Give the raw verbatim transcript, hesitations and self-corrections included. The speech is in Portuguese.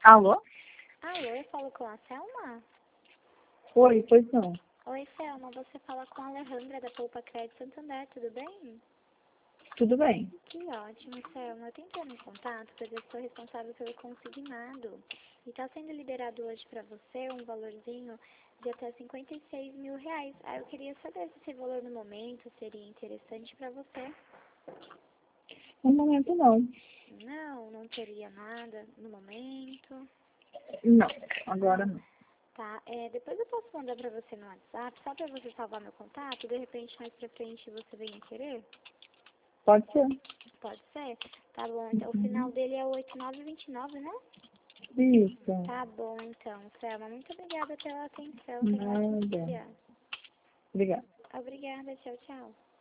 Alô? Alô, eu falo com a Selma? Oi, pois não. Oi, Selma, você fala com a Alejandra da Poupa Crédito Santander, tudo bem? Tudo bem. Que ótimo, Selma. Eu tentei em contato, pois eu sou responsável pelo consignado. E está sendo liberado hoje para você um valorzinho de até cinquenta e seis mil reais. Aí eu queria saber se esse valor no momento seria interessante para você. No momento, não. Não, não teria nada no momento. Não, agora Não. não. Tá, é, depois eu posso mandar pra você no WhatsApp, só pra você salvar meu contato, de repente mais pra frente você venha querer? Pode ser. Pode ser? Tá bom, então o final Uhum. dele é o oito nove dois nove, né? Isso. Tá bom, então, Selma, muito obrigada pela atenção, tenha um ótimo Nada. dia. Obrigada. Obrigada, tchau, tchau.